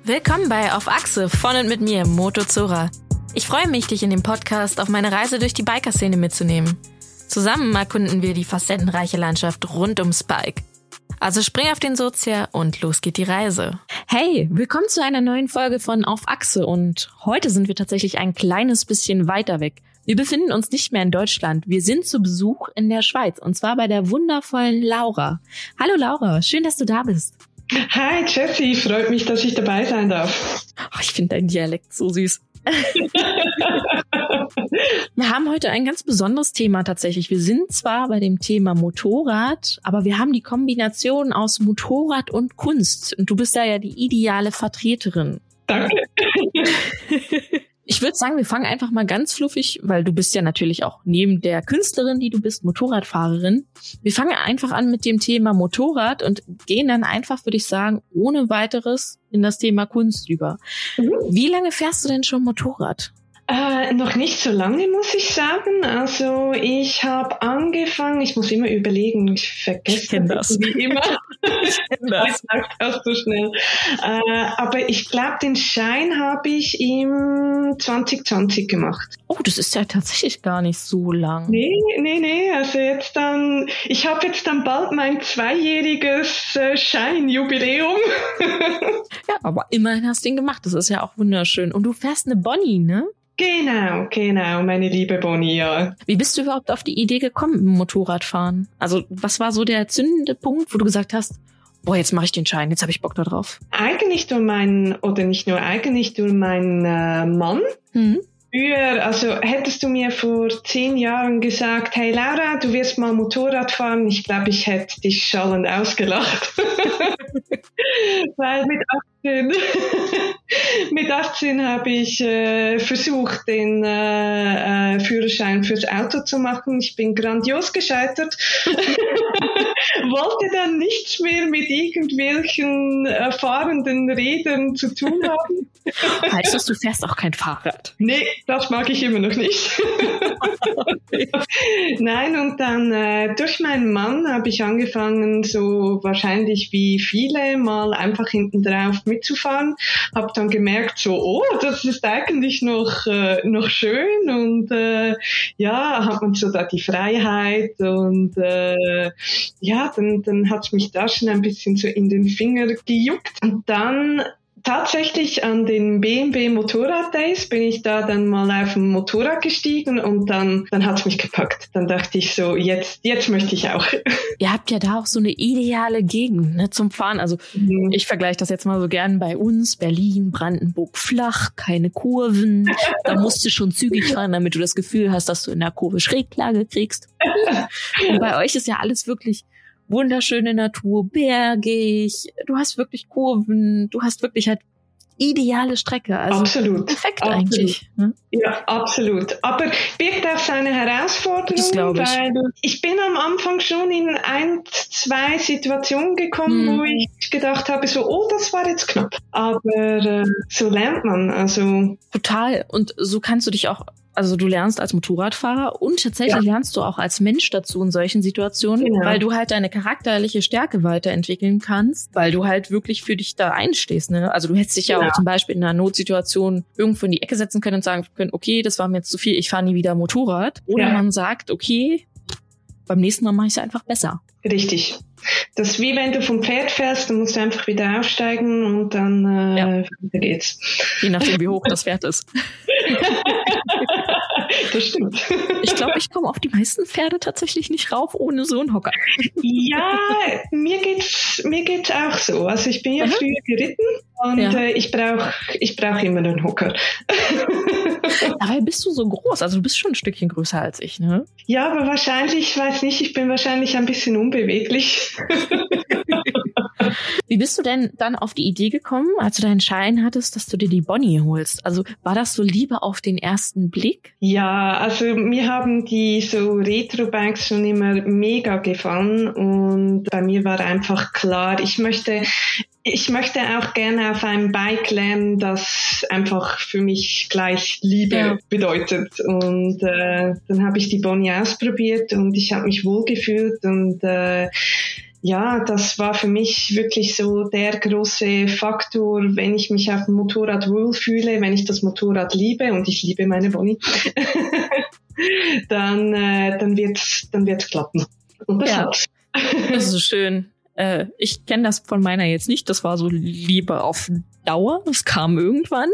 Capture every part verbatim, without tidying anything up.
Willkommen bei Auf Achse von und mit mir, Motozora. Ich freue mich, dich in dem Podcast auf meine Reise durch die Biker-Szene mitzunehmen. Zusammen erkunden wir die facettenreiche Landschaft rund ums Bike. Also spring auf den Sozia und los geht die Reise. Hey, willkommen zu einer neuen Folge von Auf Achse und heute sind wir tatsächlich ein kleines bisschen weiter weg. Wir befinden uns nicht mehr in Deutschland, wir sind zu Besuch in der Schweiz und zwar bei der wundervollen Laura. Hallo Laura, schön, dass du da bist. Hi Jessie, freut mich, dass ich dabei sein darf. Oh, ich finde deinen Dialekt so süß. Wir haben heute ein ganz besonderes Thema tatsächlich. Wir sind zwar bei dem Thema Motorrad, aber wir haben die Kombination aus Motorrad und Kunst. Und du bist da ja die ideale Vertreterin. Danke. Ich würde sagen, wir fangen einfach mal ganz fluffig, weil du bist ja natürlich auch neben der Künstlerin, die du bist, Motorradfahrerin. Wir fangen einfach an mit dem Thema Motorrad und gehen dann einfach, würde ich sagen, ohne weiteres in das Thema Kunst über. Mhm. Wie lange fährst du denn schon Motorrad? Äh, noch nicht so lange, muss ich sagen. Also ich habe angefangen, ich muss immer überlegen, ich vergesse ich kenn das. Wie immer. Ich kenn das. Das so schnell. Äh, aber ich glaube, den Schein habe ich im zwanzig zwanzig gemacht. Oh, das ist ja tatsächlich gar nicht so lang. Nee, nee, nee. Also jetzt dann, ich habe jetzt dann bald mein zweijähriges äh, Scheinjubiläum. Ja, aber immerhin hast du ihn gemacht. Das ist ja auch wunderschön. Und du fährst eine Bonnie, ne? Genau, genau, meine liebe Bonnie, ja. Wie bist du überhaupt auf die Idee gekommen mit dem Motorradfahren? Also was war so der zündende Punkt, wo du gesagt hast, boah, jetzt mache ich den Schein, jetzt habe ich Bock da drauf? Eigentlich durch meinen, oder nicht nur eigentlich, durch meinen äh, Mann. Mhm. Früher, also hättest du mir vor zehn Jahren gesagt, hey Laura, du wirst mal Motorrad fahren, ich glaube, ich hätte dich schallend ausgelacht. Weil mit achtzehn, mit achtzehn habe ich äh, versucht, den äh, äh, Führerschein fürs Auto zu machen. Ich bin grandios gescheitert. Wollte dann nichts mehr mit irgendwelchen äh, fahrenden Rädern zu tun haben. Heißt das, du fährst auch kein Fahrrad? Nee, das mag ich immer noch nicht. Okay. Nein, und dann äh, durch meinen Mann habe ich angefangen, so wahrscheinlich wie viele, mal einfach hinten drauf mitzufahren. Habe dann gemerkt, so, oh, das ist eigentlich noch äh, noch schön und äh, ja, hat man so da die Freiheit und äh, ja, dann, dann hat es mich da schon ein bisschen so in den Finger gejuckt. Und dann tatsächlich an den B M W Motorrad Days bin ich da dann mal auf dem Motorrad gestiegen und dann, dann hat's mich gepackt. Dann dachte ich so, jetzt, jetzt möchte ich auch. Ihr habt ja da auch so eine ideale Gegend, ne, zum Fahren. Also mhm. ich vergleiche das jetzt mal so gern bei uns, Berlin, Brandenburg, flach, keine Kurven. Da musst du schon zügig fahren, damit du das Gefühl hast, dass du in der Kurve Schräglage kriegst. Und bei euch ist ja alles wirklich wunderschöne Natur, bergig, du hast wirklich Kurven, du hast wirklich halt ideale Strecke. Also absolut. Perfekt absolut. eigentlich. Ne? Ja, absolut. Aber birgt auch seine Herausforderungen, ich. weil ich bin am Anfang schon in ein, zwei Situationen gekommen, hm. wo ich gedacht habe, so, oh, das war jetzt knapp. Aber äh, so lernt man, also. Total. Und so kannst du dich auch, also du lernst als Motorradfahrer und tatsächlich ja. lernst du auch als Mensch dazu in solchen Situationen, genau. weil du halt deine charakterliche Stärke weiterentwickeln kannst, weil du halt wirklich für dich da einstehst. Ne? Also du hättest dich ja genau. auch zum Beispiel in einer Notsituation irgendwo in die Ecke setzen können und sagen können, okay, das war mir jetzt zu viel, ich fahre nie wieder Motorrad. Oder ja. man sagt, okay, beim nächsten Mal mache ich es einfach besser. Richtig. Das ist wie wenn du vom Pferd fährst, dann musst du einfach wieder aufsteigen und dann äh, ja. weiter geht's. Je nachdem, wie hoch das Pferd ist. Das stimmt. Ich glaube, ich komme auf die meisten Pferde tatsächlich nicht rauf ohne so einen Hocker. Ja, mir geht's mir geht's auch so. Also ich bin ja mhm. früher geritten und ja. äh, ich brauche ich brauch immer einen Hocker. Dabei bist du so groß, also du bist schon ein Stückchen größer als ich, ne? Ja, aber wahrscheinlich, ich weiß nicht, ich bin wahrscheinlich ein bisschen unbeweglich. Wie bist du denn dann auf die Idee gekommen, als du deinen Schein hattest, dass du dir die Bonnie holst? Also war das so Liebe auf den ersten Blick? Ja, also mir haben die so Retro-Bikes schon immer mega gefallen und bei mir war einfach klar, ich möchte Ich möchte auch gerne auf einem Bike lernen, das einfach für mich gleich Liebe ja. bedeutet. Und äh, dann habe ich die Bonnie ausprobiert und ich habe mich wohlgefühlt und äh, ja, das war für mich wirklich so der große Faktor, wenn ich mich auf dem Motorrad wohlfühle, wenn ich das Motorrad liebe und ich liebe meine Bonnie, dann, äh, dann wird's, dann wird's klappen. Und das ja, hat's. Das ist schön. Äh, ich kenne das von meiner jetzt nicht. Das war so Liebe auf Dauer. Das kam irgendwann.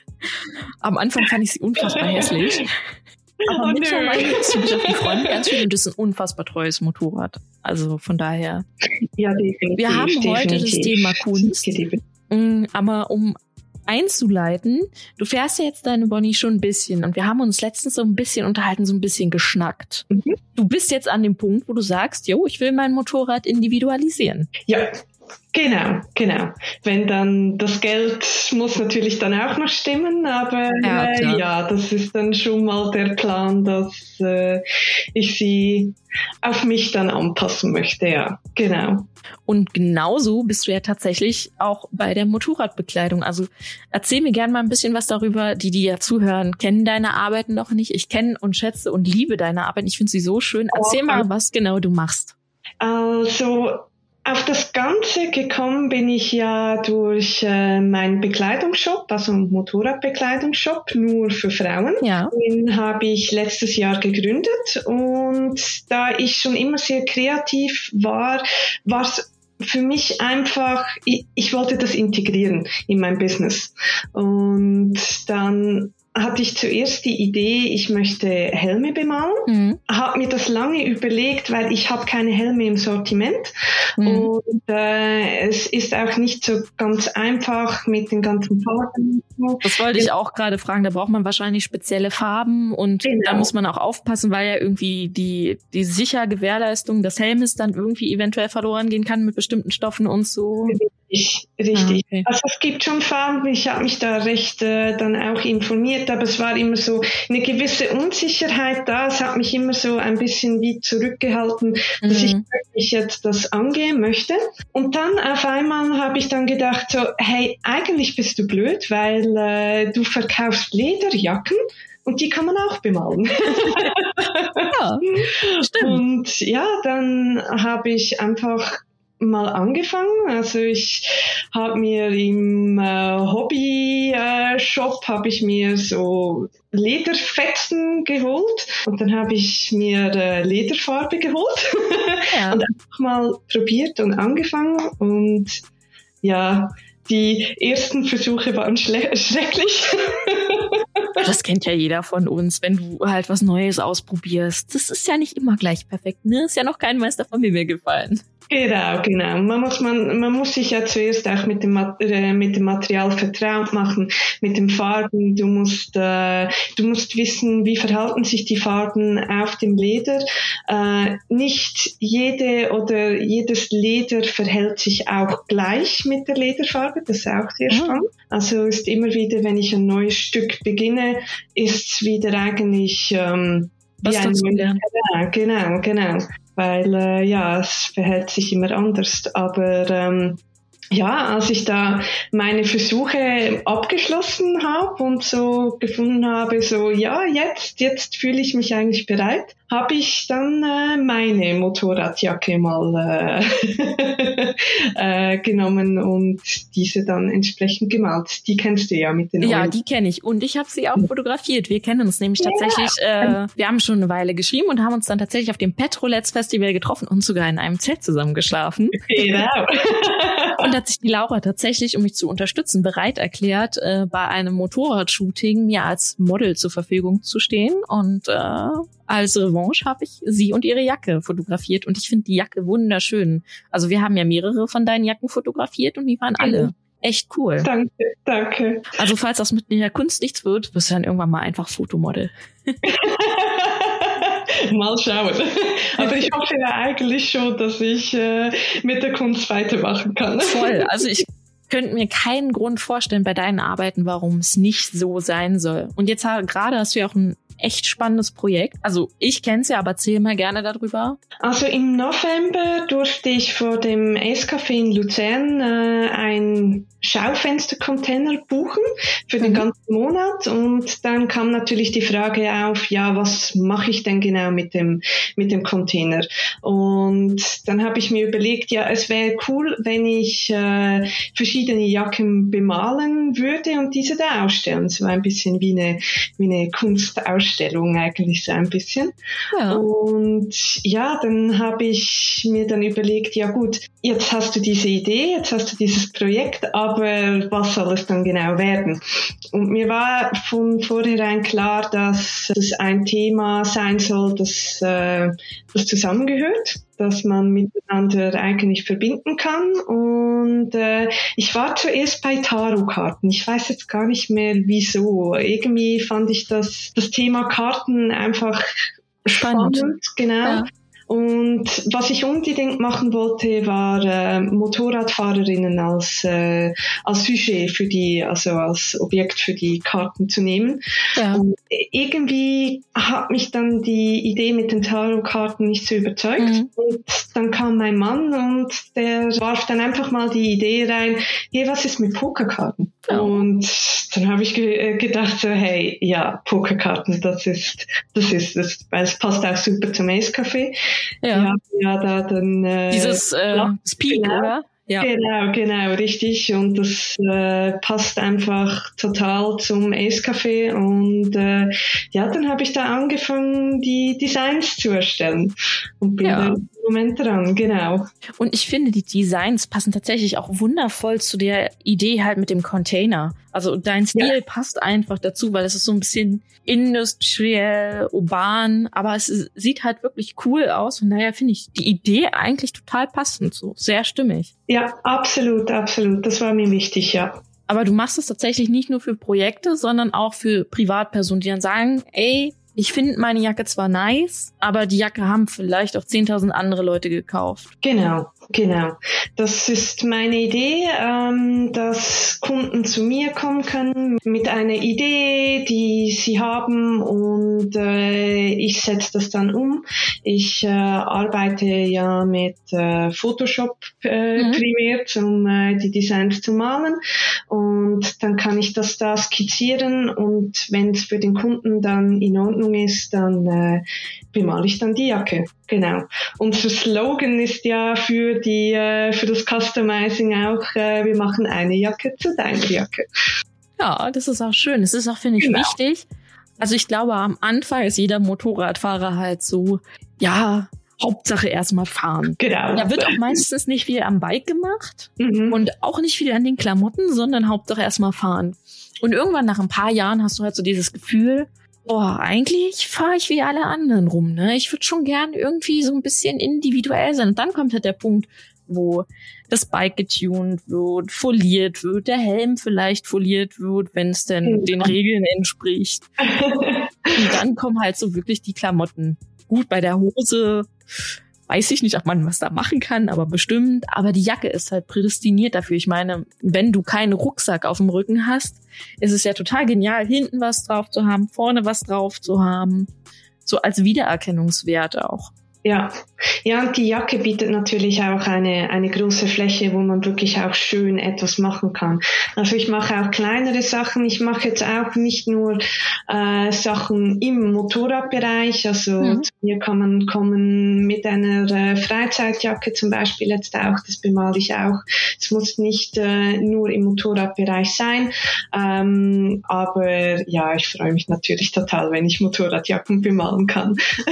Am Anfang fand ich sie unfassbar hässlich. Aber oh, mittlerweile ist sie mit Freunden ganz schön und das ist ein unfassbar treues Motorrad. Also von daher. Ja, definitiv. Wir haben heute definitiv. das Thema Kunst. Aber um einzuleiten, du fährst ja jetzt deine Bonnie schon ein bisschen und wir haben uns letztens so ein bisschen unterhalten, so ein bisschen geschnackt. Mhm. Du bist jetzt an dem Punkt, wo du sagst, jo, ich will mein Motorrad individualisieren. Ja. Genau, genau. Wenn dann das Geld muss natürlich dann auch noch stimmen, aber ja, äh, ja das ist dann schon mal der Plan, dass äh, ich sie auf mich dann anpassen möchte, ja, genau. Und genauso bist du ja tatsächlich auch bei der Motorradbekleidung. Also erzähl mir gerne mal ein bisschen was darüber. Die, die ja zuhören, kennen deine Arbeiten noch nicht. Ich kenne und schätze und liebe deine Arbeiten. Ich finde sie so schön. Erzähl okay. mal, was genau du machst. Also auf das Ganze gekommen bin ich ja durch äh, meinen Bekleidungsshop, also einen Motorradbekleidungsshop, nur für Frauen. Ja. Den habe ich letztes Jahr gegründet und da ich schon immer sehr kreativ war, war es für mich einfach, ich, ich wollte das integrieren in mein Business. Und dann hatte ich zuerst die Idee, ich möchte Helme bemalen. Mhm. Habe mir das lange überlegt, weil ich habe keine Helme im Sortiment. Mhm. Und äh, es ist auch nicht so ganz einfach mit den ganzen Farben. Das wollte ich auch gerade fragen. Da braucht man wahrscheinlich spezielle Farben und genau. Da muss man auch aufpassen, weil ja irgendwie die die sichere Gewährleistung des Helmes dann irgendwie eventuell verloren gehen kann mit bestimmten Stoffen und so. Richtig, richtig. Ah, okay. Also es gibt schon Farben, ich habe mich da recht äh, dann auch informiert, aber es war immer so eine gewisse Unsicherheit da. Es hat mich immer so ein bisschen wie zurückgehalten, mhm. dass ich wirklich jetzt das angehen möchte. Und dann auf einmal habe ich dann gedacht so, hey, eigentlich bist du blöd, weil äh, du verkaufst Lederjacken. Und die kann man auch bemalen. Ja, stimmt. Und ja, dann habe ich einfach mal angefangen. Also ich habe mir im äh, Hobby-Shop äh, habe ich mir so Lederfetzen geholt und dann habe ich mir äh, Lederfarbe geholt ja. und einfach mal probiert und angefangen und ja, die ersten Versuche waren schle- schrecklich. Das kennt ja jeder von uns, wenn du halt was Neues ausprobierst. Das ist ja nicht immer gleich perfekt, ne? Ist ja noch kein Meister von mir gefallen. Genau, genau. Man muss, man, man muss sich ja zuerst auch mit dem, äh, mit dem Material vertraut machen, mit den Farben. Du musst, äh, du musst wissen, wie verhalten sich die Farben auf dem Leder. Äh, nicht jede oder jedes Leder verhält sich auch gleich mit der Lederfarbe. Das ist auch sehr spannend. Also ist immer wieder, wenn ich ein neues Stück beginne, ist es wieder eigentlich ähm, wie ein neues. Genau, genau. Weil äh, ja, es verhält sich immer anders. Aber ähm, ja, als ich da meine Versuche abgeschlossen habe und so gefunden habe, so ja, jetzt, jetzt fühle ich mich eigentlich bereit, habe ich dann äh, meine Motorradjacke mal äh, äh, genommen und diese dann entsprechend gemalt. Die kennst du ja mit den Ja, Ohren. Die kenne ich und ich habe sie auch fotografiert. Wir kennen uns nämlich tatsächlich, ja. äh, wir haben schon eine Weile geschrieben und haben uns dann tatsächlich auf dem Petrolets Festival getroffen und sogar in einem Zelt zusammen geschlafen. Genau. Und hat sich die Laura tatsächlich, um mich zu unterstützen, bereit erklärt, äh, bei einem Motorradshooting mir als Model zur Verfügung zu stehen. Und äh, als Revanche habe ich sie und ihre Jacke fotografiert. Und ich finde die Jacke wunderschön. Also wir haben ja mehrere von deinen Jacken fotografiert und die waren alle echt cool. Danke, danke. Also falls das mit der Kunst nichts wird, wirst du dann irgendwann mal einfach Fotomodel. Mal schauen. Aber ich hoffe ja eigentlich schon, dass ich äh, mit der Kunst weitermachen kann. Voll. Also ich könnte mir keinen Grund vorstellen bei deinen Arbeiten, warum es nicht so sein soll. Und jetzt gerade hast du ja auch ein echt spannendes Projekt. Also ich kenne es ja, aber erzähl mal gerne darüber. Also im November durfte ich vor dem Ace Café in Luzern äh, ein Schaufenstercontainer buchen für den mhm. ganzen Monat, und dann kam natürlich die Frage auf, ja, was mache ich denn genau mit dem mit dem Container? Und dann habe ich mir überlegt, ja, es wäre cool, wenn ich äh, verschiedene Jacken bemalen würde und diese da ausstellen. So ein bisschen wie eine wie eine Kunstausstellung eigentlich, so ein bisschen. Ja. Und ja, dann habe ich mir dann überlegt, ja gut, jetzt hast du diese Idee, jetzt hast du dieses Projekt, aber was soll es dann genau werden? Und mir war von vornherein klar, dass es ein Thema sein soll, das, äh, das zusammengehört, dass man miteinander eigentlich verbinden kann. Und äh, ich war zuerst bei Tarotkarten. Ich weiß jetzt gar nicht mehr wieso. Irgendwie fand ich das, das Thema Karten einfach spannend. spannend genau. Ja. Und was ich unbedingt machen wollte, war äh, Motorradfahrerinnen als äh, als Sujet für die, also als Objekt für die Karten zu nehmen. Ja. Und irgendwie hat mich dann die Idee mit den Tarotkarten nicht so überzeugt. Mhm. Und dann kam mein Mann und der warf dann einfach mal die Idee rein, hey, was ist mit Pokerkarten? Ja. Und dann habe ich ge- gedacht so, hey, ja, Pokerkarten, das ist, das ist es, weil es passt auch super zum Ace Café. Ja, ja, da dann äh, dieses äh, Speak, genau, oder? Ja. Genau, genau, richtig. Und das äh, passt einfach total zum Ace Café. Und äh, ja, dann habe ich da angefangen, die Designs zu erstellen. Und bin ja. da im Moment dran, genau. Und ich finde, die Designs passen tatsächlich auch wundervoll zu der Idee halt mit dem Container. Also dein Stil ja. passt einfach dazu, weil es ist so ein bisschen industriell, urban, aber es ist, sieht halt wirklich cool aus. Von daher finde ich die Idee eigentlich total passend, so sehr stimmig. Ja, absolut, absolut. Das war mir wichtig, ja. Aber du machst es tatsächlich nicht nur für Projekte, sondern auch für Privatpersonen, die dann sagen, ey, ich finde meine Jacke zwar nice, aber die Jacke haben vielleicht auch zehntausend andere Leute gekauft. Genau, genau. Das ist meine Idee, ähm, dass Kunden zu mir kommen können mit einer Idee, die sie haben, und äh, ich setze das dann um. Ich äh, arbeite ja mit äh, Photoshop äh, mhm. primär, um äh, die Designs zu malen, und dann kann ich das da skizzieren, und wenn es für den Kunden dann in Ordnung ist, dann äh, bemale ich dann die Jacke. Genau. Unser Slogan ist ja für die äh, für das Customizing auch, äh, wir machen eine Jacke zu deiner Jacke. Ja, das ist auch schön. Das ist auch, finde ich, genau. wichtig. Also ich glaube, am Anfang ist jeder Motorradfahrer halt so, ja, Hauptsache erstmal fahren. Genau. Da wird auch meistens nicht viel am Bike gemacht mhm. und auch nicht viel an den Klamotten, sondern Hauptsache erstmal fahren. Und irgendwann nach ein paar Jahren hast du halt so dieses Gefühl, boah, eigentlich fahre ich wie alle anderen rum, ne? Ich würde schon gern irgendwie so ein bisschen individuell sein. Und dann kommt halt der Punkt, wo das Bike getuned wird, foliert wird, der Helm vielleicht foliert wird, wenn es denn mhm. den Regeln entspricht. Und dann kommen halt so wirklich die Klamotten. Gut, bei der Hose weiß ich nicht, ob man was da machen kann, aber bestimmt. Aber die Jacke ist halt prädestiniert dafür. Ich meine, wenn du keinen Rucksack auf dem Rücken hast, ist es ja total genial, hinten was drauf zu haben, vorne was drauf zu haben. So als Wiedererkennungswert auch. Ja, ja, und die Jacke bietet natürlich auch eine eine große Fläche, wo man wirklich auch schön etwas machen kann. Also ich mache auch kleinere Sachen. Ich mache jetzt auch nicht nur äh, Sachen im Motorradbereich. Also mhm. zu mir kann man kommen mit einer äh, Freizeitjacke zum Beispiel jetzt auch. Das bemale ich auch. Es muss nicht äh, nur im Motorradbereich sein. Ähm, aber ja, ich freue mich natürlich total, wenn ich Motorradjacken bemalen kann.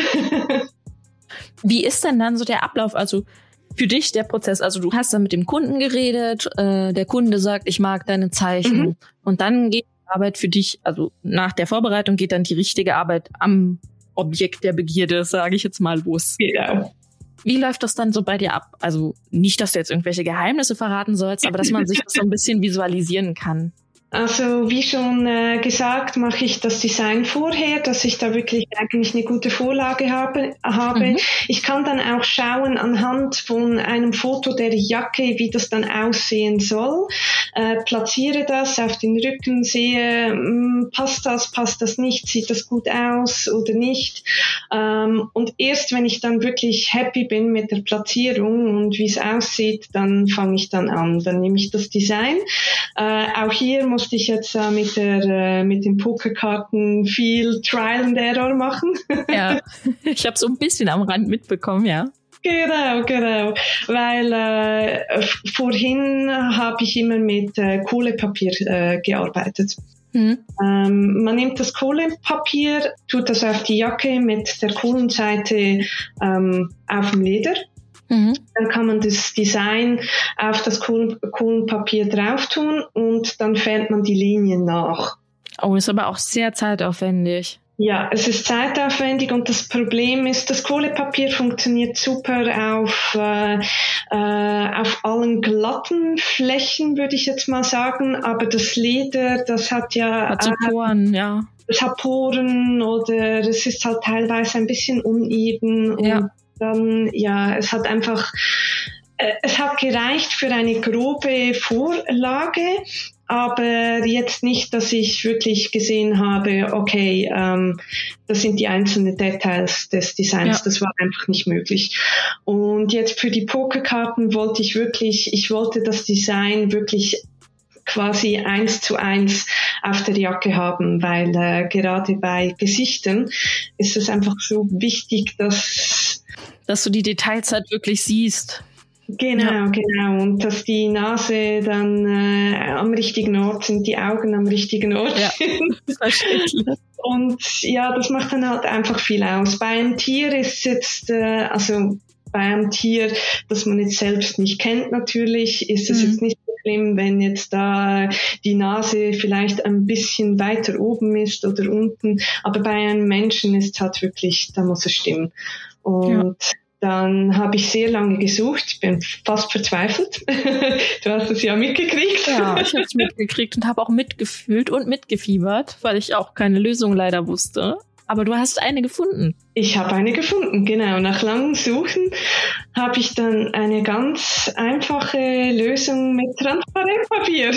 Wie ist denn dann so der Ablauf, also für dich der Prozess? Also du hast dann mit dem Kunden geredet, äh, der Kunde sagt, ich mag deine Zeichnung. Mhm. Und dann geht die Arbeit für dich, also nach der Vorbereitung geht dann die richtige Arbeit am Objekt der Begierde, sage ich jetzt mal, los. Genau. Wie läuft das dann so bei dir ab? Also nicht, dass du jetzt irgendwelche Geheimnisse verraten sollst, aber dass man sich das so ein bisschen visualisieren kann. Also wie schon äh, gesagt, mache ich das Design vorher, dass ich da wirklich eigentlich eine gute Vorlage habe. habe. Mhm. Ich kann dann auch schauen anhand von einem Foto der Jacke, wie das dann aussehen soll. Äh, platziere das auf den Rücken, sehe, mh, passt das, passt das nicht, sieht das gut aus oder nicht. Ähm, und erst wenn ich dann wirklich happy bin mit der Platzierung und wie es aussieht, dann fange ich dann an. Dann nehme ich das Design. Äh, auch hier musste ich jetzt äh, mit der äh, mit den Pokerkarten viel Trial and Error machen. Ja, ich habe so ein bisschen am Rand mitbekommen, ja. Genau, genau. Weil äh, vorhin habe ich immer mit äh, Kohlepapier äh, gearbeitet. Mhm. Ähm, man nimmt das Kohlepapier, tut das auf die Jacke mit der Kohlenseite ähm, auf dem Leder. Mhm. Dann kann man das Design auf das Kohlen- Kohlenpapier drauf tun und dann fährt man die Linien nach. Oh, ist aber auch sehr zeitaufwendig. Ja, es ist zeitaufwendig und das Problem ist, das Kohlepapier funktioniert super auf, äh, äh, auf allen glatten Flächen, würde ich jetzt mal sagen, aber das Leder, das hat ja... Hat so Poren, äh, ja. Es hat Poren oder es ist halt teilweise ein bisschen uneben ja. und dann, ja, es hat einfach, äh, es hat gereicht für eine grobe Vorlage, aber jetzt nicht, dass ich wirklich gesehen habe, okay, ähm, das sind die einzelnen Details des Designs, ja. Das war einfach nicht möglich. Und jetzt für die Pokerkarten wollte ich wirklich, ich wollte das Design wirklich quasi eins zu eins auf der Jacke haben, weil äh, gerade bei Gesichtern ist es einfach so wichtig, dass dass du die Details halt wirklich siehst. Genau, ja. genau. Und dass die Nase dann äh, am richtigen Ort sind, die Augen am richtigen Ort ja. sind. Verständlich. Und ja, das macht dann halt einfach viel aus. Bei einem Tier ist jetzt, äh, also bei einem Tier, das man jetzt selbst nicht kennt natürlich, ist es mhm. jetzt nicht so schlimm, wenn jetzt da die Nase vielleicht ein bisschen weiter oben ist oder unten. Aber bei einem Menschen ist es halt wirklich, da muss es stimmen. Und ja. Dann habe ich sehr lange gesucht, ich bin fast verzweifelt. Du hast es ja mitgekriegt. Ja, ich habe es mitgekriegt und habe auch mitgefühlt und mitgefiebert, weil ich auch keine Lösung leider wusste. Aber du hast eine gefunden. Ich habe eine gefunden, genau. Nach langem Suchen habe ich dann eine ganz einfache Lösung mit Transparentpapier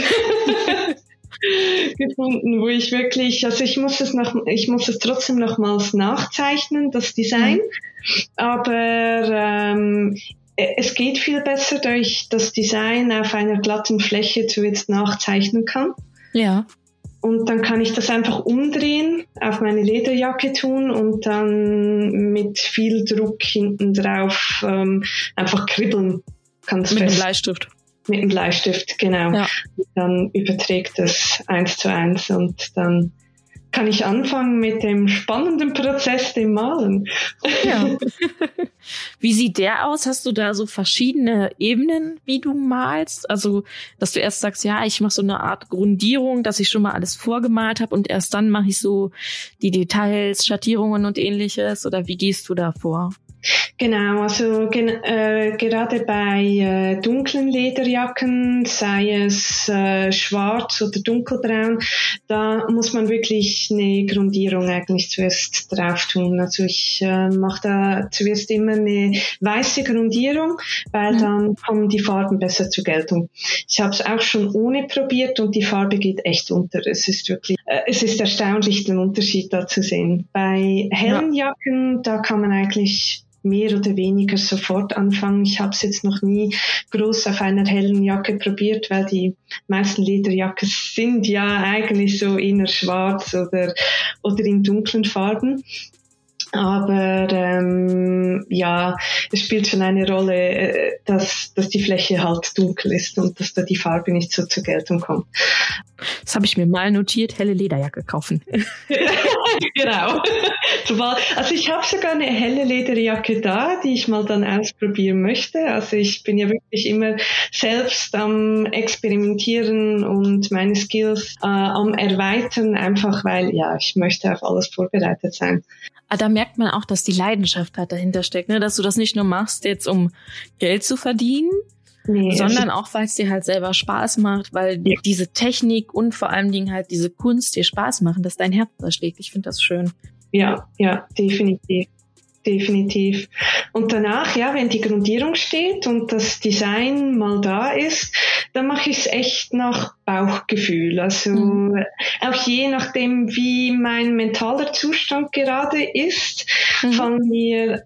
gefunden, wo ich wirklich, also ich muss es noch, ich muss es trotzdem nochmals nachzeichnen, das Design, mhm. aber ähm, es geht viel besser, da ich das Design auf einer glatten Fläche zuerst nachzeichnen kann. Ja. Und dann kann ich das einfach umdrehen, auf meine Lederjacke tun und dann mit viel Druck hinten drauf ähm, einfach kribbeln. Kann's mit fest. dem Bleistift. Mit dem Bleistift, genau. Ja. Dann überträgt es eins zu eins und dann kann ich anfangen mit dem spannenden Prozess, dem Malen. Ja. Wie sieht der aus? Hast du da so verschiedene Ebenen, wie du malst? Also, dass du erst sagst, ja, ich mache so eine Art Grundierung, dass ich schon mal alles vorgemalt habe und erst dann mache ich so die Details, Schattierungen und ähnliches? Oder wie gehst du da vor? Genau, also gen- äh, gerade bei äh, dunklen Lederjacken, sei es äh, schwarz oder dunkelbraun, da muss man wirklich eine Grundierung eigentlich zuerst drauf tun. Also ich äh, mache da zuerst immer eine weiße Grundierung, weil mhm. dann kommen die Farben besser zur Geltung. Ich habe es auch schon ohne probiert und die Farbe geht echt unter. Es ist wirklich, äh, es ist erstaunlich, den Unterschied da zu sehen. Bei hellen ja. Jacken, da kann man eigentlich mehr oder weniger sofort anfangen. Ich habe es jetzt noch nie groß auf einer hellen Jacke probiert, weil die meisten Lederjacken sind ja eigentlich so eher schwarz oder, oder in dunklen Farben. Aber ähm, ja, es spielt schon eine Rolle, äh, dass, dass die Fläche halt dunkel ist und dass da die Farbe nicht so zur Geltung kommt. Das habe ich mir mal notiert, helle Lederjacke kaufen. Genau. Also ich habe sogar eine helle Lederjacke da, die ich mal dann ausprobieren möchte. Also ich bin ja wirklich immer selbst am Experimentieren und meine Skills äh, am Erweitern, einfach weil, ja, ich möchte auf alles vorbereitet sein. Aber da merkt man auch, dass die Leidenschaft halt dahinter steckt, ne? Dass du das nicht nur machst jetzt, um Geld zu verdienen, Nee, sondern auch, weil es dir halt selber Spaß macht, weil ja. diese Technik und vor allen Dingen halt diese Kunst dir Spaß machen, dass dein Herz da schlägt. Ich finde das schön. Ja, ja, definitiv. Definitiv. Und danach, ja, wenn die Grundierung steht und das Design mal da ist, dann mache ich es echt nach Bauchgefühl. Also mhm. auch je nachdem, wie mein mentaler Zustand gerade ist, mhm. fallen mir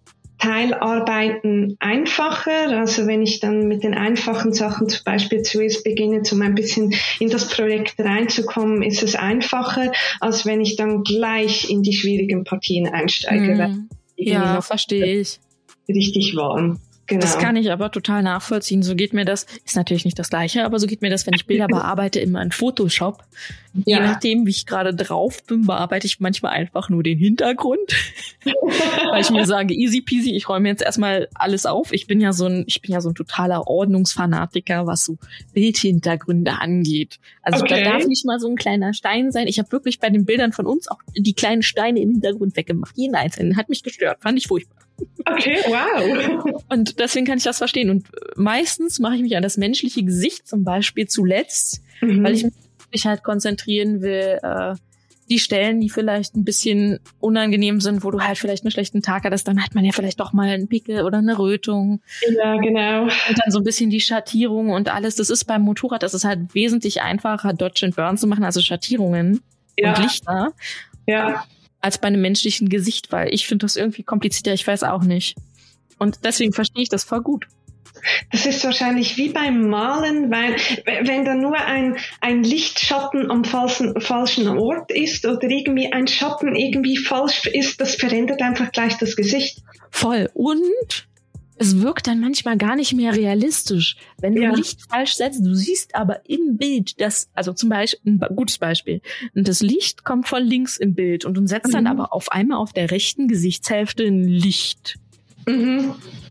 Teilarbeiten einfacher. Also wenn ich dann mit den einfachen Sachen zum Beispiel zuerst beginne, um ein bisschen in das Projekt reinzukommen, ist es einfacher, als wenn ich dann gleich in die schwierigen Partien einsteige. Mhm. Ja, verstehe ich. Richtig warm. Genau. Das kann ich aber total nachvollziehen. So geht mir das, ist natürlich nicht das Gleiche, aber so geht mir das, wenn ich Bilder bearbeite, immer in Photoshop. Ja. Je nachdem, wie ich gerade drauf bin, bearbeite ich manchmal einfach nur den Hintergrund. Weil ich mir sage, easy peasy, ich räume jetzt erstmal alles auf. Ich bin ja so ein, ich bin ja so ein totaler Ordnungsfanatiker, was so Bildhintergründe angeht. Also okay. Da darf nicht mal so ein kleiner Stein sein. Ich habe wirklich bei den Bildern von uns auch die kleinen Steine im Hintergrund weggemacht. Jeden einzelnen. Hat mich gestört, fand ich furchtbar. Okay, wow. Und deswegen kann ich das verstehen. Und meistens mache ich mich an das menschliche Gesicht zum Beispiel zuletzt, mhm. weil ich mich halt konzentrieren will, äh, die Stellen, die vielleicht ein bisschen unangenehm sind, wo du halt vielleicht einen schlechten Tag hattest, dann hat man ja vielleicht doch mal einen Pickel oder eine Rötung. Ja, genau. Und dann so ein bisschen die Schattierung und alles. Das ist beim Motorrad, das ist halt wesentlich einfacher, Dodge and Burn zu machen, also Schattierungen ja. und Lichter. Ja. Als bei einem menschlichen Gesicht, weil ich finde das irgendwie komplizierter, ich weiß auch nicht. Und deswegen verstehe ich das voll gut. Das ist wahrscheinlich wie beim Malen, weil wenn da nur ein, ein Lichtschatten am falschen, falschen Ort ist oder irgendwie ein Schatten irgendwie falsch ist, das verändert einfach gleich das Gesicht. Voll. Und es wirkt dann manchmal gar nicht mehr realistisch. Wenn du ja. ein Licht falsch setzt, du siehst aber im Bild, das, also zum Beispiel, ein gutes Beispiel, und das Licht kommt von links im Bild und du setzt mhm. dann aber auf einmal auf der rechten Gesichtshälfte ein Licht. Mhm.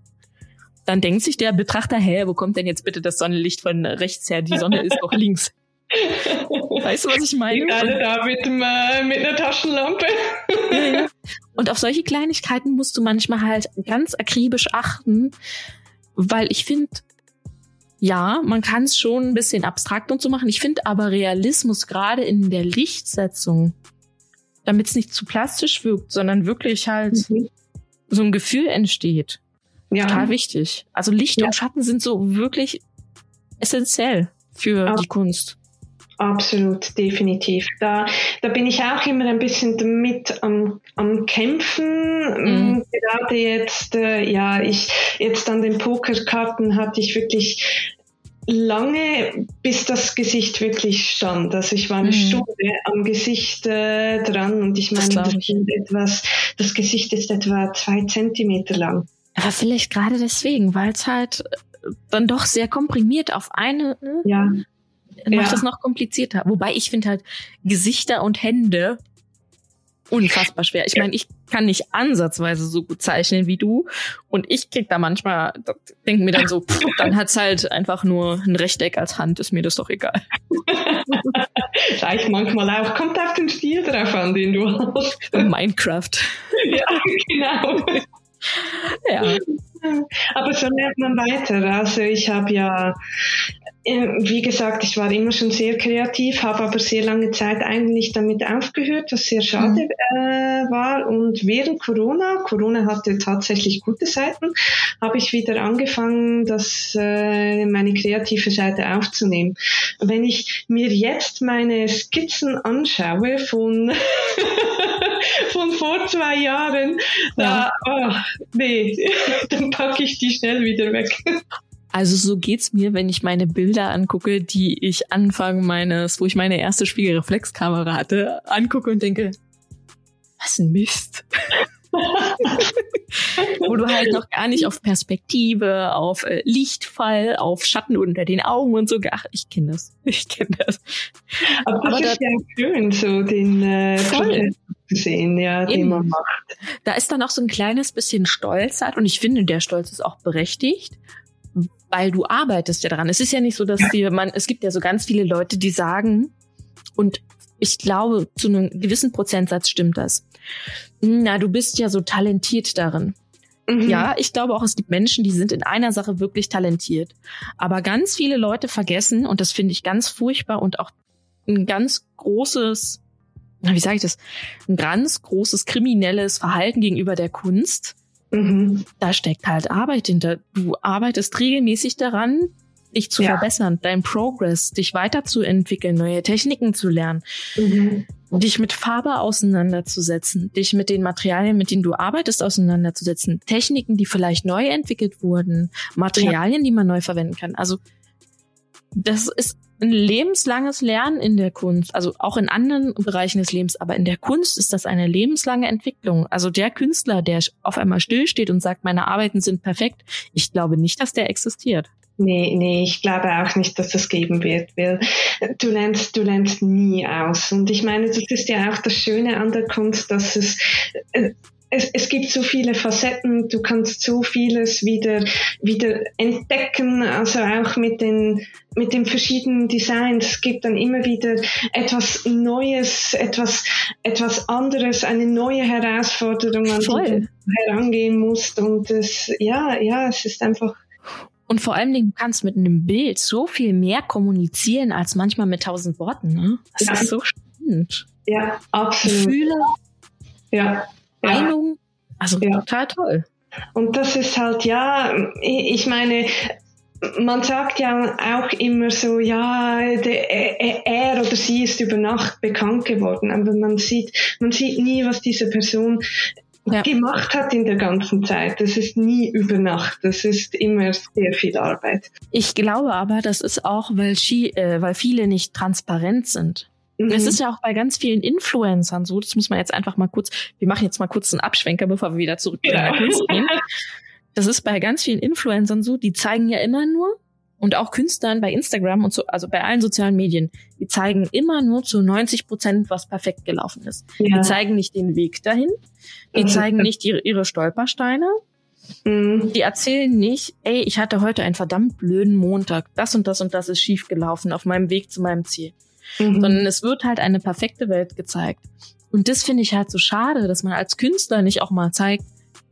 Dann denkt sich der Betrachter, hä, wo kommt denn jetzt bitte das Sonnenlicht von rechts her? Die Sonne ist doch links. Weißt du, was ich meine? Gerade da mit, dem, äh, mit einer Taschenlampe. Ja, ja. Und auf solche Kleinigkeiten musst du manchmal halt ganz akribisch achten, weil ich finde, ja, man kann es schon ein bisschen abstrakt und so machen. Ich finde aber Realismus gerade in der Lichtsetzung, damit es nicht zu plastisch wirkt, sondern wirklich halt mhm. so ein Gefühl entsteht. Ja. Total wichtig. Also Licht ja. und Schatten sind so wirklich essentiell für ja. die Kunst. Absolut, definitiv. Da, da bin ich auch immer ein bisschen damit am, am Kämpfen. Mhm. Gerade jetzt, äh, ja, ich, jetzt an den Pokerkarten hatte ich wirklich lange, bis das Gesicht wirklich stand. Also ich war eine mhm. Stunde am Gesicht äh, dran und ich meine, das, das, etwas, das Gesicht ist etwa zwei Zentimeter lang. Aber vielleicht gerade deswegen, weil es halt dann doch sehr komprimiert auf eine, ne? Ja. Macht ja. das noch komplizierter. Wobei ich finde halt Gesichter und Hände unfassbar schwer. Ich meine, ich kann nicht ansatzweise so gut zeichnen wie du und ich krieg da manchmal, denke mir dann so, pff, dann hat's halt einfach nur ein Rechteck als Hand, ist mir das doch egal. Sag ich manchmal auch, kommt auf den Stil drauf an, den du hast. Minecraft. Ja, genau. Ja. Aber so lernt man weiter. Also ich habe ja, wie gesagt, ich war immer schon sehr kreativ, habe aber sehr lange Zeit eigentlich damit aufgehört, was sehr schade mhm. äh, war. Und während Corona, Corona hatte tatsächlich gute Seiten, habe ich wieder angefangen, das äh, meine kreative Seite aufzunehmen. Wenn ich mir jetzt meine Skizzen anschaue von von vor zwei Jahren, ja. da, oh, nee, dann packe ich die schnell wieder weg. Also so geht's mir, wenn ich meine Bilder angucke, die ich Anfang meines, wo ich meine erste Spiegelreflexkamera hatte, angucke und denke, was ein Mist. Wo du halt noch gar nicht auf Perspektive, auf äh, Lichtfall, auf Schatten unter den Augen und so, ach, ich kenne das, ich kenne das. Aber das Aber ist da, ja schön, so den äh, Prozess zu sehen, ja, den man macht. Da ist dann auch so ein kleines bisschen Stolz halt und ich finde, der Stolz ist auch berechtigt, weil du arbeitest ja daran. Es ist ja nicht so, dass die, man, es gibt ja so ganz viele Leute, die sagen, und ich glaube, zu einem gewissen Prozentsatz stimmt das. Na, du bist ja so talentiert darin. Mhm. Ja, ich glaube auch, es gibt Menschen, die sind in einer Sache wirklich talentiert. Aber ganz viele Leute vergessen, und das finde ich ganz furchtbar und auch ein ganz großes, wie sage ich das, ein ganz großes kriminelles Verhalten gegenüber der Kunst. Mhm. Da steckt halt Arbeit hinter. Du arbeitest regelmäßig daran, dich zu ja. verbessern, dein Progress, dich weiterzuentwickeln, neue Techniken zu lernen, mhm. dich mit Farbe auseinanderzusetzen, dich mit den Materialien, mit denen du arbeitest, auseinanderzusetzen, Techniken, die vielleicht neu entwickelt wurden, Materialien, ja. die man neu verwenden kann. Also das ist ein lebenslanges Lernen in der Kunst, also auch in anderen Bereichen des Lebens, aber in der Kunst ist das eine lebenslange Entwicklung. Also der Künstler, der auf einmal stillsteht und sagt, meine Arbeiten sind perfekt, ich glaube nicht, dass der existiert. Nee, nee, ich glaube auch nicht, dass das geben wird, weil du lernst, du lernst nie aus. Und ich meine, das ist ja auch das Schöne an der Kunst, dass es, es, es gibt so viele Facetten, du kannst so vieles wieder, wieder entdecken, also auch mit den, mit den verschiedenen Designs. Es gibt dann immer wieder etwas Neues, etwas, etwas anderes, eine neue Herausforderung, an die du herangehen musst. Und es, ja, ja, es ist einfach. Und vor allem, du kannst mit einem Bild so viel mehr kommunizieren als manchmal mit tausend Worten. Ne? Das ja. ist so spannend. Ja, absolut. Gefühle, ja. Meinung, also ja. total toll. Und das ist halt, ja, ich meine, man sagt ja auch immer so, ja, der, er oder sie ist über Nacht bekannt geworden, aber man sieht, man sieht nie, was diese Person ja. gemacht hat in der ganzen Zeit. Das ist nie über Nacht. Das ist immer sehr viel Arbeit. Ich glaube aber, das ist auch, weil, Ski, äh, weil viele nicht transparent sind. Mhm. Es ist ja auch bei ganz vielen Influencern so, das muss man jetzt einfach mal kurz, wir machen jetzt mal kurz einen Abschwenker, bevor wir wieder zurück zu ja. der Kunst gehen. Das ist bei ganz vielen Influencern so, die zeigen ja immer nur, und auch Künstlern bei Instagram und so, also bei allen sozialen Medien, die zeigen immer nur zu neunzig Prozent, was perfekt gelaufen ist. Ja. Die zeigen nicht den Weg dahin, die mhm. zeigen nicht ihre, ihre Stolpersteine, mhm. die erzählen nicht, ey, ich hatte heute einen verdammt blöden Montag, das und das und das ist schief gelaufen auf meinem Weg zu meinem Ziel. Mhm. Sondern es wird halt eine perfekte Welt gezeigt. Und das finde ich halt so schade, dass man als Künstler nicht auch mal zeigt,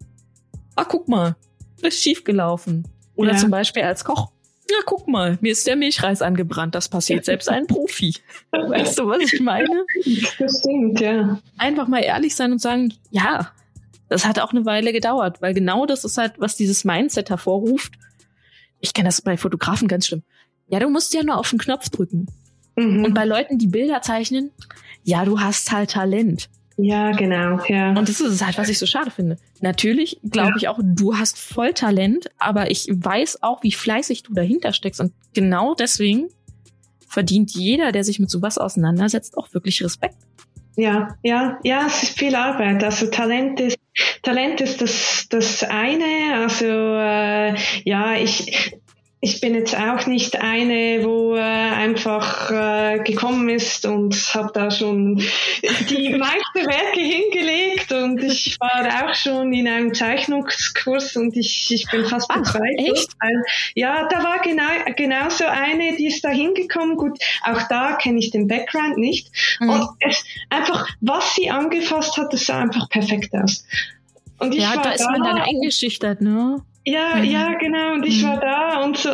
ah, guck mal, das ist schief gelaufen. Oder ja. zum Beispiel als Koch. Ja, guck mal, mir ist der Milchreis angebrannt. Das passiert selbst ein Profi. Weißt du, was ich meine? Das stimmt, ja. Einfach mal ehrlich sein und sagen, ja, das hat auch eine Weile gedauert. Weil genau das ist halt, was dieses Mindset hervorruft. Ich kenne das bei Fotografen ganz schlimm. Ja, du musst ja nur auf den Knopf drücken. Mhm. Und bei Leuten, die Bilder zeichnen, ja, du hast halt Talent. Ja, genau, ja. Und das ist halt, was ich so schade finde. Natürlich glaube ja. ich auch, du hast voll Talent, aber ich weiß auch, wie fleißig du dahinter steckst. Und genau deswegen verdient jeder, der sich mit sowas auseinandersetzt, auch wirklich Respekt. Ja, ja, ja, es ist viel Arbeit. Also Talent ist, Talent ist das, das eine. Also, äh, ja, ich, Ich bin jetzt auch nicht eine, wo äh, einfach äh, gekommen ist und habe da schon die meisten Werke hingelegt, und ich war auch schon in einem Zeichnungskurs und ich, ich bin fast verzweifelt. Ja, da war genau genauso eine, die ist da hingekommen. Gut, auch da kenne ich den Background nicht. Mhm. Und es, einfach, was sie angefasst hat, das sah einfach perfekt aus. Und ich ja, war da ist da, man dann eingeschüchtert, ne? Ja, mhm. ja, genau, und ich war da und so,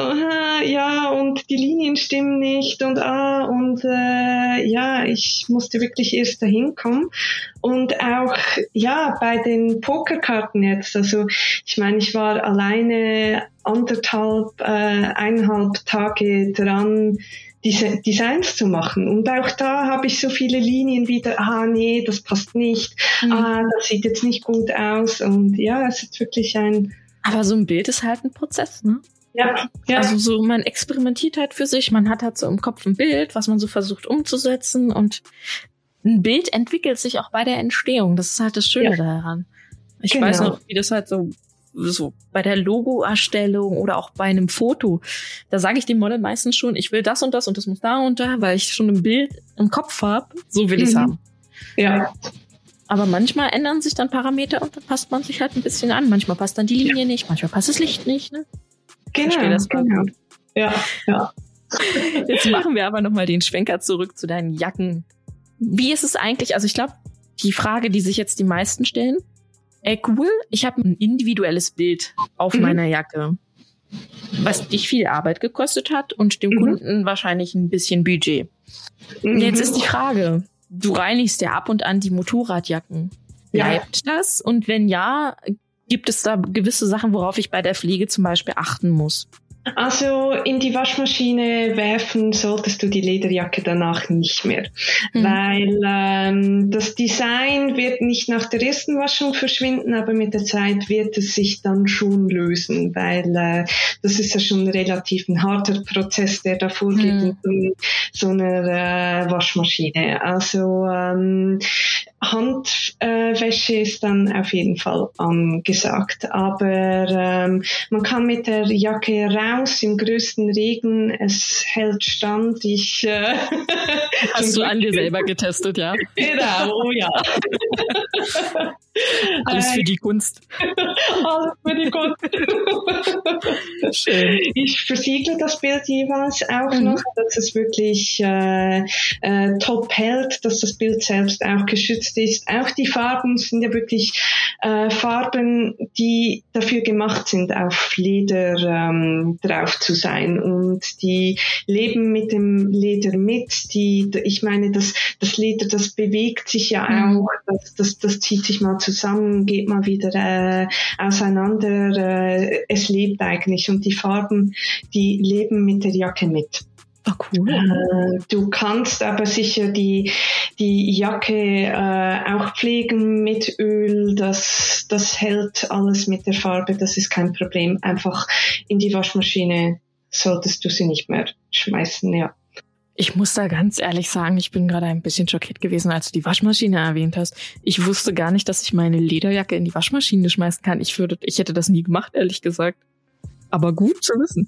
ja, und die Linien stimmen nicht und ah, und äh, ja, ich musste wirklich erst dahin kommen. Und auch, ja, bei den Pokerkarten jetzt, also ich meine, ich war alleine anderthalb, äh, eineinhalb Tage dran, diese Designs zu machen. Und auch da habe ich so viele Linien wieder, ah nee, das passt nicht, mhm. ah, das sieht jetzt nicht gut aus. Und ja, es ist wirklich ein... Aber so ein Bild ist halt ein Prozess, ne? Ja, ja. Also so, man experimentiert halt für sich, man hat halt so im Kopf ein Bild, was man so versucht umzusetzen, und ein Bild entwickelt sich auch bei der Entstehung. Das ist halt das Schöne ja. daran. Ich genau. weiß noch, wie das halt so, so bei der Logo-Erstellung oder auch bei einem Foto, da sage ich dem Model meistens schon, ich will das und das und das muss da und da, weil ich schon ein Bild im Kopf habe, so will mhm. ich es haben. Ja. Aber manchmal ändern sich dann Parameter und dann passt man sich halt ein bisschen an. Manchmal passt dann die Linie ja. nicht, manchmal passt das Licht nicht. Ne? Genau, das genau. Gut. Ja, ja. Jetzt machen wir aber nochmal den Schwenker zurück zu deinen Jacken. Wie ist es eigentlich, also ich glaube, die Frage, die sich jetzt die meisten stellen, Ey, cool. Ich habe ein individuelles Bild auf mhm. meiner Jacke, was dich viel Arbeit gekostet hat und dem mhm. Kunden wahrscheinlich ein bisschen Budget. Mhm. Jetzt ist die Frage, du reinigst ja ab und an die Motorradjacken. Bleibt ja. das? Und wenn ja, gibt es da gewisse Sachen, worauf ich bei der Pflege zum Beispiel achten muss? Also in die Waschmaschine werfen solltest du die Lederjacke danach nicht mehr, mhm. weil ähm, das Design wird nicht nach der ersten Waschung verschwinden, aber mit der Zeit wird es sich dann schon lösen, weil äh, das ist ja schon relativ ein harter Prozess, der da vorgeht mhm. in so einer äh, Waschmaschine. Also ähm, Handwäsche äh, ist dann auf jeden Fall angesagt, aber ähm, man kann mit der Jacke raus im größten Regen, es hält stand. Ich äh, Hast du an dir selber getestet, ja? Genau, oh ja. Alles für die Kunst. Alles für die Kunst. Schön. Ich versiegle das Bild jeweils auch mhm. noch, dass es wirklich äh, äh, top hält, dass das Bild selbst auch geschützt ist. Auch die Farben sind ja wirklich äh, Farben, die dafür gemacht sind, auf Leder ähm, drauf zu sein. Und die leben mit dem Leder mit. Die, ich meine, das, das Leder, das bewegt sich ja mhm. auch. Das, das, das zieht sich mal zusammen, geht mal wieder äh, auseinander. Äh, es lebt eigentlich. Und die Farben, die leben mit der Jacke mit. Ah, cool. Äh, du kannst aber sicher die, die Jacke äh, auch pflegen mit Öl, das, das hält alles mit der Farbe, das ist kein Problem. Einfach in die Waschmaschine solltest du sie nicht mehr schmeißen, ja. Ich muss da ganz ehrlich sagen, ich bin gerade ein bisschen schockiert gewesen, als du die Waschmaschine erwähnt hast. Ich wusste gar nicht, dass ich meine Lederjacke in die Waschmaschine schmeißen kann. Ich würde, ich hätte das nie gemacht, ehrlich gesagt. Aber gut zu wissen.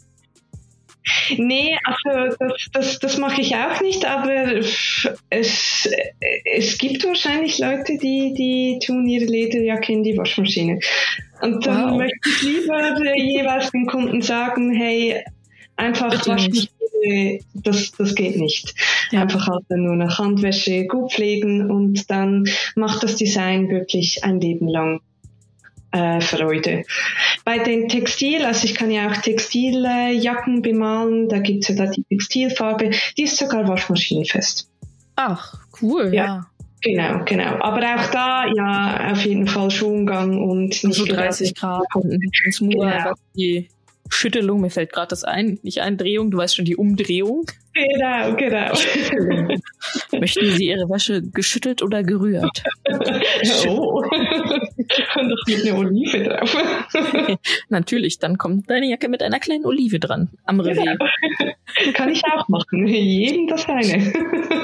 Nee, also das, das, das mache ich auch nicht, aber es, es gibt wahrscheinlich Leute, die, die tun ihre Lederjacke in die Waschmaschine. Und dann wow. möchte ich lieber jeweils den Kunden sagen, hey, einfach Bitte Waschmaschine, nicht. das, das geht nicht. Ja. Einfach halt nur nach Handwäsche gut pflegen und dann macht das Design wirklich ein Leben lang Äh, Freude. Bei den Textil, also ich kann ja auch Textiljacken äh, bemalen, da gibt's ja da die Textilfarbe, die ist sogar waschmaschinenfest. Ach, cool, ja. ja. Genau, genau. Aber auch da, ja, auf jeden Fall Schongang und nicht so dreißig Grad und ein bisschen smoother, genau. Die Schüttelung, mir fällt gerade das ein, nicht Eindrehung, du weißt schon, die Umdrehung. Genau, genau. Möchten Sie Ihre Wäsche geschüttelt oder gerührt? Oh, und doch mit einer Olive drauf. Natürlich, dann kommt deine Jacke mit einer kleinen Olive dran am Revier. Genau. Kann ich auch machen, jedem das seine.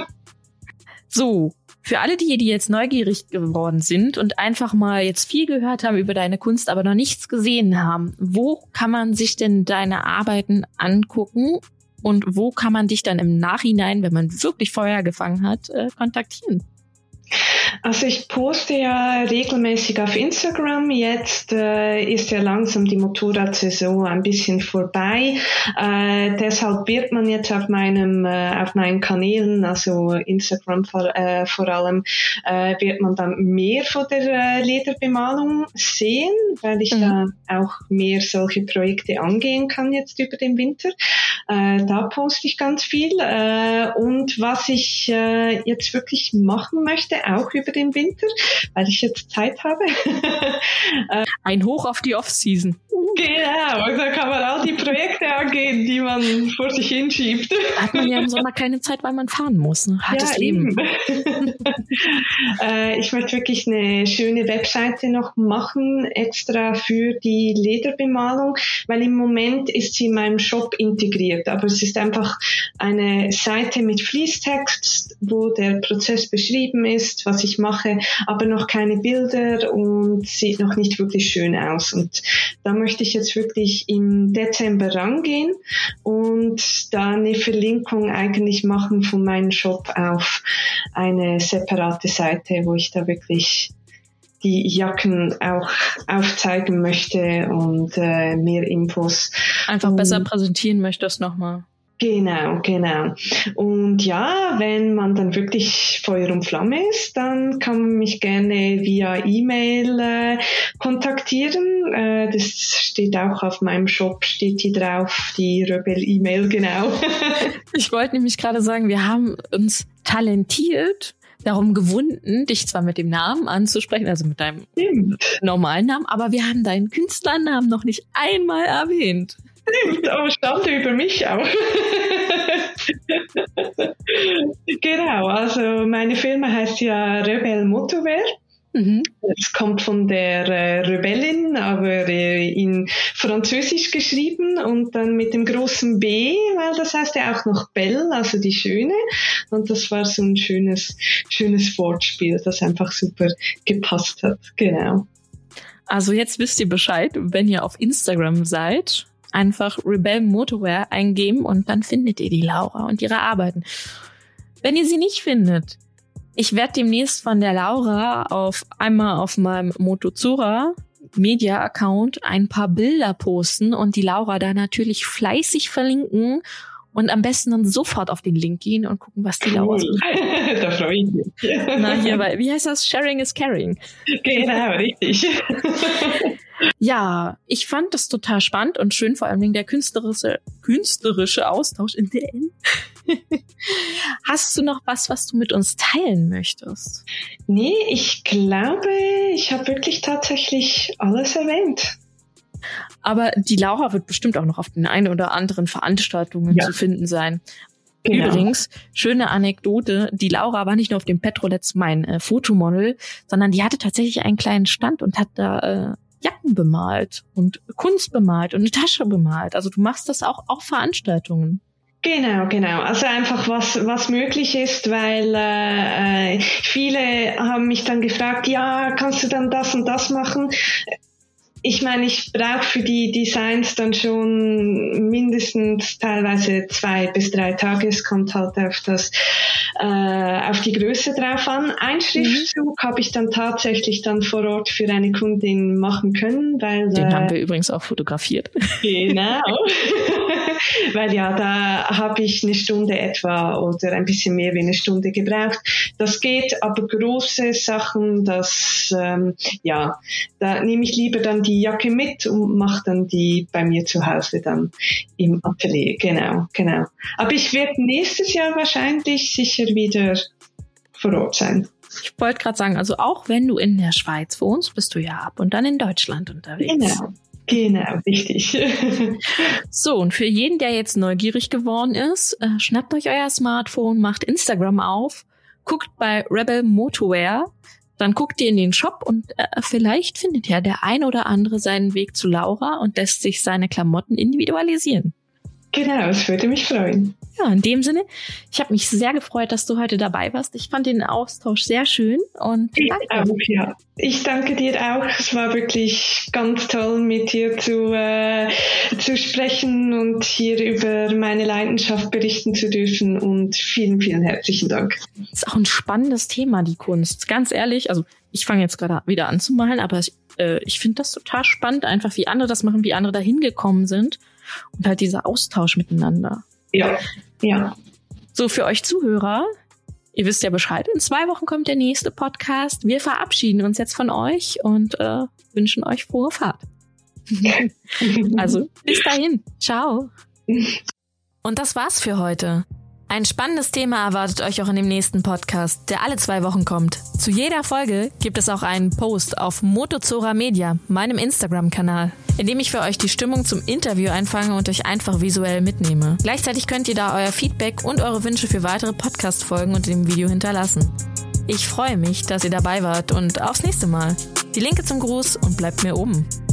So, für alle die, die jetzt neugierig geworden sind und einfach mal jetzt viel gehört haben über deine Kunst, aber noch nichts gesehen haben, wo kann man sich denn deine Arbeiten angucken und wo kann man dich dann im Nachhinein, wenn man wirklich Feuer gefangen hat, äh, kontaktieren? Also ich poste ja regelmäßig auf Instagram. Jetzt äh, ist ja langsam die Motorradsaison ein bisschen vorbei. Äh, deshalb wird man jetzt auf meinem äh, auf meinen Kanälen, also Instagram vor, äh, vor allem, äh, wird man dann mehr von der äh, Lederbemalung sehen, weil ich mhm. da auch mehr solche Projekte angehen kann jetzt über den Winter. Äh, da poste ich ganz viel. Äh, und was ich äh, jetzt wirklich machen möchte, auch über den Winter, weil ich jetzt Zeit habe. Ein Hoch auf die Off-Season. Genau, da kann man all die Projekte angehen, die man vor sich hinschiebt. Da hat man ja im Sommer keine Zeit, weil man fahren muss. Ne? Hartes ja, Leben. äh, ich möchte wirklich eine schöne Webseite noch machen, extra für die Lederbemalung, weil im Moment ist sie in meinem Shop integriert, aber es ist einfach eine Seite mit Fließtext, wo der Prozess beschrieben ist, was ich mache, aber noch keine Bilder und sieht noch nicht wirklich schön aus. Und da möchte ich jetzt wirklich im Dezember rangehen und da eine Verlinkung eigentlich machen von meinem Shop auf eine separate Seite, wo ich da wirklich die Jacken auch aufzeigen möchte und äh, mehr Infos. Einfach besser präsentieren möchtest nochmal. Genau, genau. Und ja, wenn man dann wirklich Feuer und Flamme ist, dann kann man mich gerne via E-Mail äh, kontaktieren. Äh, das steht auch auf meinem Shop, steht hier drauf, die Rebell-E-Mail, genau. Ich wollte nämlich gerade sagen, wir haben uns talentiert darum gewunden, dich zwar mit dem Namen anzusprechen, also mit deinem Stimmt. normalen Namen, aber wir haben deinen Künstlernamen noch nicht einmal erwähnt. Stimmt, aber Schande über mich auch. Genau, also meine Firma heißt ja Rebell Motowear. Mhm. Es kommt von der äh, Rebellin, aber äh, in Französisch geschrieben und dann mit dem großen B, weil das heißt ja auch noch Belle, also die Schöne. Und das war so ein schönes, schönes Wortspiel, das einfach super gepasst hat. Genau. Also jetzt wisst ihr Bescheid, wenn ihr auf Instagram seid, einfach Rebell Motowear eingeben und dann findet ihr die Laura und ihre Arbeiten. Wenn ihr sie nicht findet, ich werde demnächst von der Laura auf einmal auf meinem Motozora Media Account ein paar Bilder posten und die Laura da natürlich fleißig verlinken und am besten dann sofort auf den Link gehen und gucken, was die cool. Laura so macht. Da freue ich mich. Na, hier, weil, wie heißt das? Sharing is caring. Genau, richtig. Ja, ich fand das total spannend und schön, vor allem der künstlerische, künstlerische Austausch in der N. Hast du noch was, was du mit uns teilen möchtest? Nee, ich glaube, ich habe wirklich tatsächlich alles erwähnt. Aber die Laura wird bestimmt auch noch auf den einen oder anderen Veranstaltungen ja. zu finden sein. Genau. Übrigens, schöne Anekdote, die Laura war nicht nur auf dem Petrolets mein äh, Fotomodel, sondern die hatte tatsächlich einen kleinen Stand und hat da äh, Jacken bemalt und Kunst bemalt und eine Tasche bemalt. Also du machst das auch auf Veranstaltungen. Genau, genau. Also einfach was was möglich ist, weil äh, viele haben mich dann gefragt, ja, kannst du dann das und das machen? Ich meine, ich brauche für die Designs dann schon mindestens teilweise zwei bis drei Tage. Es kommt halt auf das, äh, auf die Größe drauf an. Ein Schriftzug mhm. habe ich dann tatsächlich dann vor Ort für eine Kundin machen können, weil den äh, haben wir übrigens auch fotografiert. Genau. Weil ja, da habe ich eine Stunde etwa oder ein bisschen mehr wie eine Stunde gebraucht. Das geht, aber große Sachen, das, ähm, ja, da nehme ich lieber dann die Jacke mit und mache dann die bei mir zu Hause dann im Atelier. Genau, genau. Aber ich werde nächstes Jahr wahrscheinlich sicher wieder vor Ort sein. Ich wollte gerade sagen, also auch wenn du in der Schweiz wohnst, bist du ja ab und dann in Deutschland unterwegs. Genau. Genau, richtig. So, und für jeden, der jetzt neugierig geworden ist, äh, schnappt euch euer Smartphone, macht Instagram auf, guckt bei Rebell Motowear, dann guckt ihr in den Shop und äh, vielleicht findet ja der ein oder andere seinen Weg zu Laura und lässt sich seine Klamotten individualisieren. Genau, es würde mich freuen. Ja, in dem Sinne, ich habe mich sehr gefreut, dass du heute dabei warst. Ich fand den Austausch sehr schön und ich danke. Auch, ja. Ich danke dir auch. Es war wirklich ganz toll, mit dir zu, äh, zu sprechen und hier über meine Leidenschaft berichten zu dürfen und vielen, vielen herzlichen Dank. Das ist auch ein spannendes Thema, die Kunst. Ganz ehrlich, also ich fange jetzt gerade wieder an zu malen, aber ich, äh, ich finde das total spannend, einfach wie andere das machen, wie andere da hingekommen sind und halt dieser Austausch miteinander. Ja, ja. So, für euch Zuhörer, ihr wisst ja Bescheid, in zwei Wochen kommt der nächste Podcast. Wir verabschieden uns jetzt von euch und äh, wünschen euch frohe Fahrt. Also, bis dahin. Ciao. Und das war's für heute. Ein spannendes Thema erwartet euch auch in dem nächsten Podcast, der alle zwei Wochen kommt. Zu jeder Folge gibt es auch einen Post auf Motozora Media, meinem Instagram-Kanal, in dem ich für euch die Stimmung zum Interview einfange und euch einfach visuell mitnehme. Gleichzeitig könnt ihr da euer Feedback und eure Wünsche für weitere Podcast-Folgen unter dem Video hinterlassen. Ich freue mich, dass ihr dabei wart und aufs nächste Mal. Die Linke zum Gruß und bleibt mir oben.